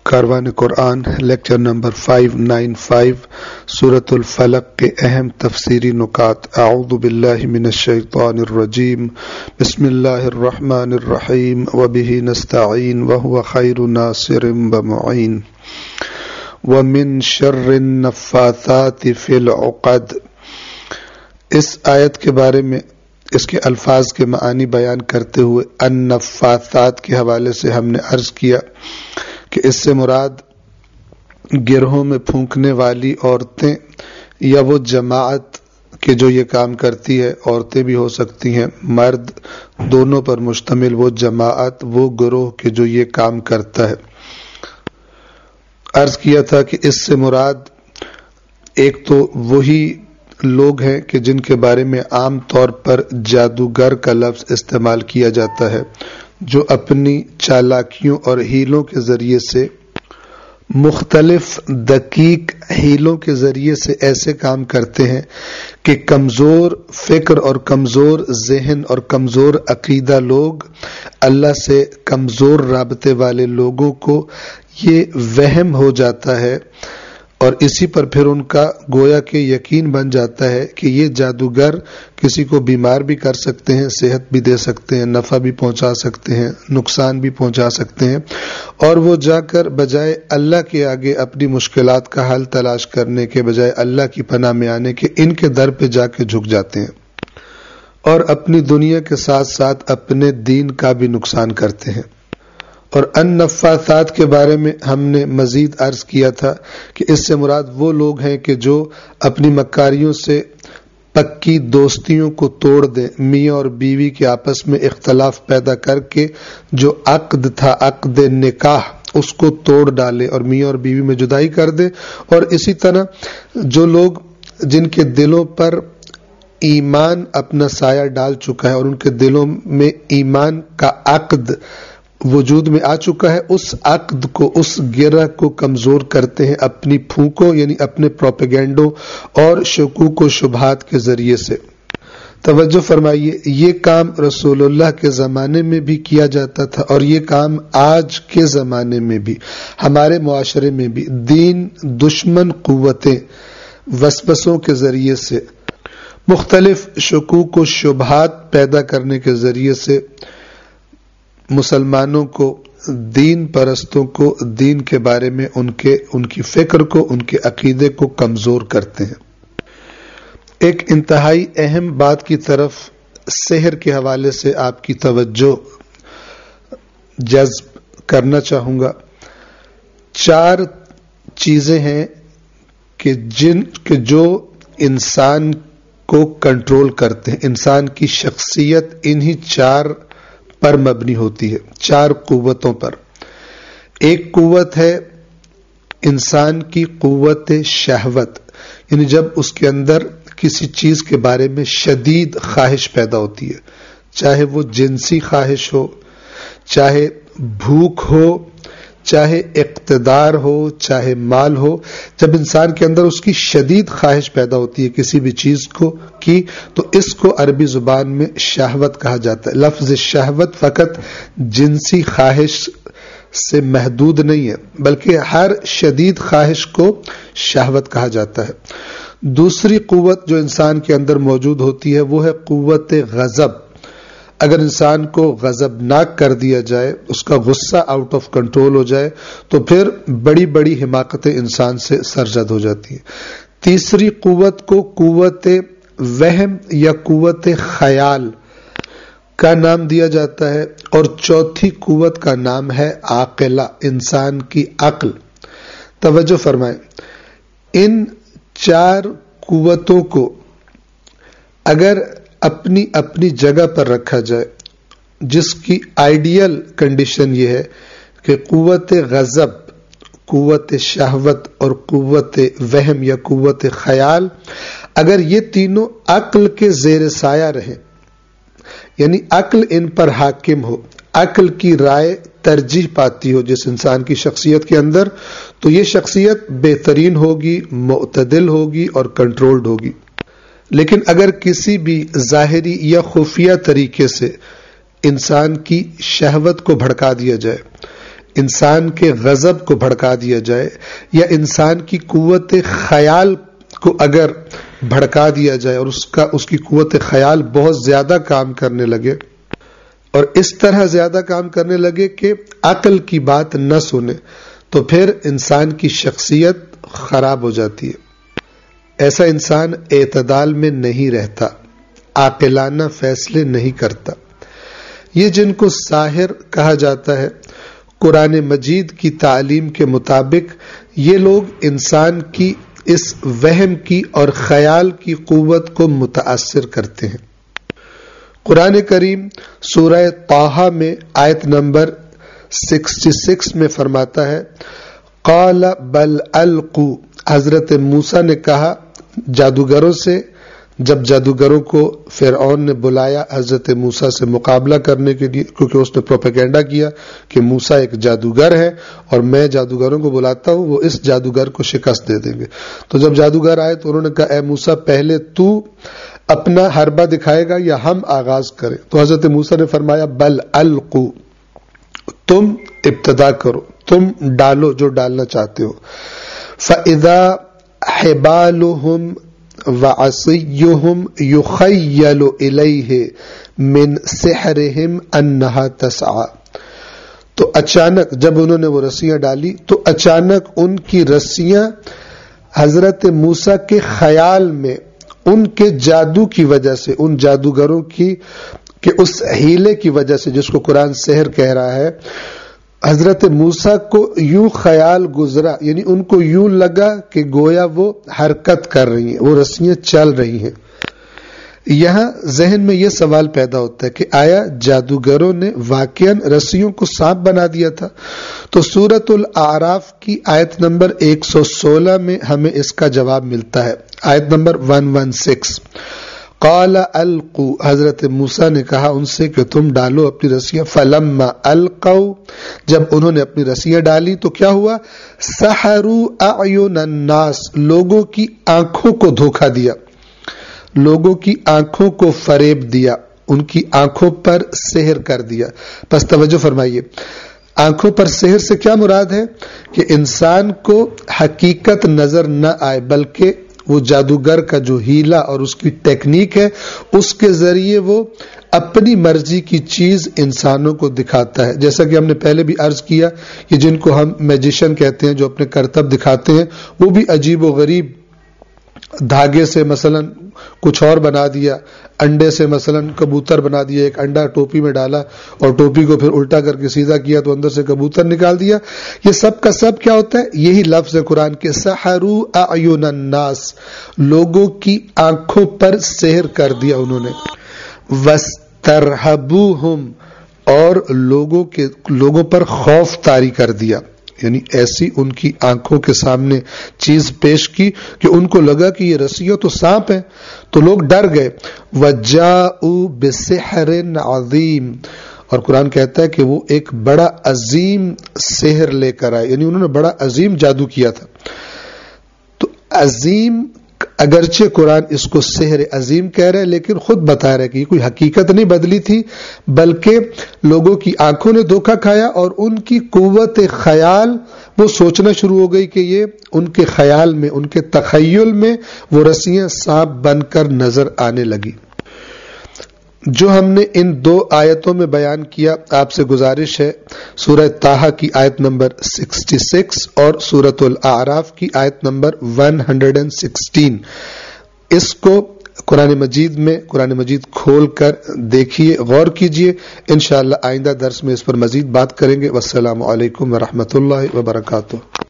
کاروان قرآن lecture number 595 سورۃ الفلق کے اہم تفسیری نکات۔ اعوذ باللہ من الشیطان الرجیم، بسم اللہ الرحمن الرحیم، وبہ نستعین وہو خیر ناصر ومعین۔ ومن شر النفاثات فی العقد۔ اس آیت کے بارے میں اس کے الفاظ کے معانی بیان کرتے ہوئے النفاثات کے حوالے سے ہم نے عرض کیا کہ اس سے مراد گروہوں میں پھونکنے والی عورتیں یا وہ جماعت کہ جو یہ کام کرتی ہے، عورتیں بھی ہو سکتی ہیں، مرد، دونوں پر مشتمل وہ جماعت، وہ گروہ کہ جو یہ کام کرتا ہے۔ عرض کیا تھا کہ اس سے مراد ایک تو وہی لوگ ہیں کہ جن کے بارے میں عام طور پر جادوگر کا لفظ استعمال کیا جاتا ہے، جو اپنی چالاکیوں اور ہیلوں کے ذریعے سے، مختلف دقیق ہیلوں کے ذریعے سے ایسے کام کرتے ہیں کہ کمزور فکر اور کمزور ذہن اور کمزور عقیدہ لوگ، اللہ سے کمزور رابطے والے لوگوں کو یہ وہم ہو جاتا ہے اور اسی پر پھر ان کا گویا کہ یقین بن جاتا ہے کہ یہ جادوگر کسی کو بیمار بھی کر سکتے ہیں، صحت بھی دے سکتے ہیں، نفع بھی پہنچا سکتے ہیں، نقصان بھی پہنچا سکتے ہیں، اور وہ جا کر بجائے اللہ کے آگے اپنی مشکلات کا حل تلاش کرنے کے بجائے اللہ کی پناہ میں آنے کے ان کے در پہ جا کے جھک جاتے ہیں اور اپنی دنیا کے ساتھ ساتھ اپنے دین کا بھی نقصان کرتے ہیں۔ اور النفاثات کے بارے میں ہم نے مزید عرض کیا تھا کہ اس سے مراد وہ لوگ ہیں کہ جو اپنی مکاریوں سے پکی دوستیوں کو توڑ دیں، میاں اور بیوی کے آپس میں اختلاف پیدا کر کے جو عقد تھا، عقد نکاح، اس کو توڑ ڈالے اور میاں اور بیوی میں جدائی کر دے۔ اور اسی طرح جو لوگ جن کے دلوں پر ایمان اپنا سایہ ڈال چکا ہے اور ان کے دلوں میں ایمان کا عقد وجود میں آ چکا ہے، اس عقد کو، اس گرہ کو کمزور کرتے ہیں اپنی پھونکوں یعنی اپنے پروپیگنڈوں اور شکوک و شبہات کے ذریعے سے۔ توجہ فرمائیے، یہ کام رسول اللہ کے زمانے میں بھی کیا جاتا تھا اور یہ کام آج کے زمانے میں بھی ہمارے معاشرے میں بھی دین دشمن قوتیں وسوسوں کے ذریعے سے، مختلف شکوک و شبہات پیدا کرنے کے ذریعے سے مسلمانوں کو، دین پرستوں کو دین کے بارے میں ان کی فکر کو، ان کے عقیدے کو کمزور کرتے ہیں۔ ایک انتہائی اہم بات کی طرف سحر کے حوالے سے آپ کی توجہ جذب کرنا چاہوں گا۔ 4 چیزیں ہیں کہ جو انسان کو کنٹرول کرتے ہیں، انسان کی شخصیت انہی 4 پر مبنی ہوتی ہے، 4 قوتوں پر۔ ایک قوت ہے انسان کی قوت شہوت، یعنی جب اس کے اندر کسی چیز کے بارے میں شدید خواہش پیدا ہوتی ہے، چاہے وہ جنسی خواہش ہو، چاہے بھوک ہو، چاہے اقتدار ہو، چاہے مال ہو، جب انسان کے اندر اس کی شدید خواہش پیدا ہوتی ہے کسی بھی چیز کی تو اس کو عربی زبان میں شہوت کہا جاتا ہے۔ لفظ شہوت فقط جنسی خواہش سے محدود نہیں ہے بلکہ ہر شدید خواہش کو شہوت کہا جاتا ہے۔ دوسری قوت جو انسان کے اندر موجود ہوتی ہے وہ ہے قوت غضب۔ اگر انسان کو غضبناک کر دیا جائے، اس کا غصہ آؤٹ آف کنٹرول ہو جائے تو پھر بڑی بڑی حماقتیں انسان سے سرزد ہو جاتی ہیں۔ تیسری قوت کو قوت وہم یا قوت خیال کا نام دیا جاتا ہے، اور چوتھی قوت کا نام ہے عاقلہ، انسان کی عقل۔ توجہ فرمائیں، ان 4 قوتوں کو اگر اپنی جگہ پر رکھا جائے، جس کی آئیڈیل کنڈیشن یہ ہے کہ قوت غضب، قوت شہوت اور قوت وہم یا قوت خیال، اگر یہ تینوں عقل کے زیر سایہ رہیں، یعنی عقل ان پر حاکم ہو، عقل کی رائے ترجیح پاتی ہو جس انسان کی شخصیت کے اندر، تو یہ شخصیت بہترین ہوگی، معتدل ہوگی اور کنٹرولڈ ہوگی۔ لیکن اگر کسی بھی ظاہری یا خفیہ طریقے سے انسان کی شہوت کو بھڑکا دیا جائے، انسان کے غضب کو بھڑکا دیا جائے یا انسان کی قوت خیال کو اگر بھڑکا دیا جائے اور اس کی قوت خیال بہت زیادہ کام کرنے لگے اور اس طرح زیادہ کام کرنے لگے کہ عقل کی بات نہ سنے تو پھر انسان کی شخصیت خراب ہو جاتی ہے۔ ایسا انسان اعتدال میں نہیں رہتا، عاقلانہ فیصلے نہیں کرتا۔ یہ جن کو ساحر کہا جاتا ہے، قرآن مجید کی تعلیم کے مطابق یہ لوگ انسان کی اس وہم کی اور خیال کی قوت کو متاثر کرتے ہیں۔ قرآن کریم سورہ طٰہٰ میں آیت نمبر 66 میں فرماتا ہے، قال بل القوا، حضرت موسیٰ نے کہا جادوگروں سے، جب جادوگروں کو فرعون نے بلایا حضرت موسیٰ سے مقابلہ کرنے کے لیے، کیونکہ اس نے پروپیگنڈا کیا کہ موسیٰ ایک جادوگر ہے اور میں جادوگروں کو بلاتا ہوں، وہ اس جادوگر کو شکست دے دیں گے۔ تو جب جادوگر آئے تو انہوں نے کہا اے موسیٰ پہلے تو اپنا حربہ دکھائے گا یا ہم آغاز کریں؟ تو حضرت موسیٰ نے فرمایا بل القوا، تم ابتدا کرو، تم ڈالو جو ڈالنا چاہتے ہو۔ فَإِذَا حِبَالُهُمْ وَعَصِيُّهُمْ يُخَيَّلُ إِلَيْهِ مِنْ سِحْرِهِمْ أَنَّهَا تَسْعَى، تو اچانک جب انہوں نے وہ رسیاں ڈالی تو اچانک ان کی رسیاں حضرت موسیٰ کے خیال میں ان کے جادو کی وجہ سے، ان جادوگروں کی کہ اس ہیلے کی وجہ سے جس کو قرآن سحر کہہ رہا ہے، حضرت موسیٰ کو یوں خیال گزرا، یعنی ان کو یوں لگا کہ گویا وہ حرکت کر رہی ہیں، وہ رسیاں چل رہی ہیں۔ یہاں ذہن میں یہ سوال پیدا ہوتا ہے کہ آیا جادوگروں نے واقعاً رسیوں کو سانپ بنا دیا تھا؟ تو سورۃ الاعراف کی آیت نمبر 116 میں ہمیں اس کا جواب ملتا ہے۔ آیت نمبر 116، قال القوا، حضرت موسیٰ نے کہا ان سے کہ تم ڈالو اپنی رسیاں۔ فلما القوا، جب انہوں نے اپنی رسیاں ڈالی تو کیا ہوا؟ سحروا اعین الناس، لوگوں کی آنکھوں کو دھوکہ دیا، لوگوں کی آنکھوں کو فریب دیا، ان کی آنکھوں پر سحر کر دیا۔ پس توجہ فرمائیے، آنکھوں پر سحر سے کیا مراد ہے؟ کہ انسان کو حقیقت نظر نہ آئے بلکہ وہ جادوگر کا جو ہیلا اور اس کی ٹیکنیک ہے اس کے ذریعے وہ اپنی مرضی کی چیز انسانوں کو دکھاتا ہے۔ جیسا کہ ہم نے پہلے بھی عرض کیا، یہ جن کو ہم میجیشن کہتے ہیں جو اپنے کرتب دکھاتے ہیں، وہ بھی عجیب و غریب دھاگے سے مثلا کچھ اور بنا دیا، انڈے سے مثلا کبوتر بنا دیا، ایک انڈا ٹوپی میں ڈالا اور ٹوپی کو پھر الٹا کر کے سیدھا کیا تو اندر سے کبوتر نکال دیا۔ یہ سب کا سب کیا ہوتا ہے؟ یہی لفظ ہے قرآن کے، سحروا اعین الناس، لوگوں کی آنکھوں پر سحر کر دیا انہوں نے۔ واسترہبوہم، اور لوگوں پر خوف طاری کر دیا، یعنی ایسی ان کی آنکھوں کے سامنے چیز پیش کی کہ ان کو لگا کہ یہ رسیاں تو سانپ ہیں، تو لوگ ڈر گئے۔ وَجَاءُوا بِسِحْرٍ عَظِيمٍ، اور قرآن کہتا ہے کہ وہ ایک بڑا عظیم سحر لے کر آئے، یعنی انہوں نے بڑا عظیم جادو کیا تھا۔ تو عظیم، اگرچہ قرآن اس کو سحر عظیم کہہ رہا ہے لیکن خود بتا رہا ہے کہ یہ کوئی حقیقت نہیں بدلی تھی بلکہ لوگوں کی آنکھوں نے دھوکہ کھایا اور ان کی قوت خیال وہ سوچنا شروع ہو گئی کہ یہ ان کے خیال میں، ان کے تخیل میں وہ رسیاں سانپ بن کر نظر آنے لگی۔ جو ہم نے ان دو آیتوں میں بیان کیا، آپ سے گزارش ہے سورہ طٰہٰ کی آیت نمبر 66 اور سورۃ الاعراف کی آیت نمبر 116، اس کو قرآن مجید کھول کر دیکھیے، غور کیجیے۔ انشاءاللہ آئندہ درس میں اس پر مزید بات کریں گے۔ والسلام علیکم ورحمۃ اللہ وبرکاتہ۔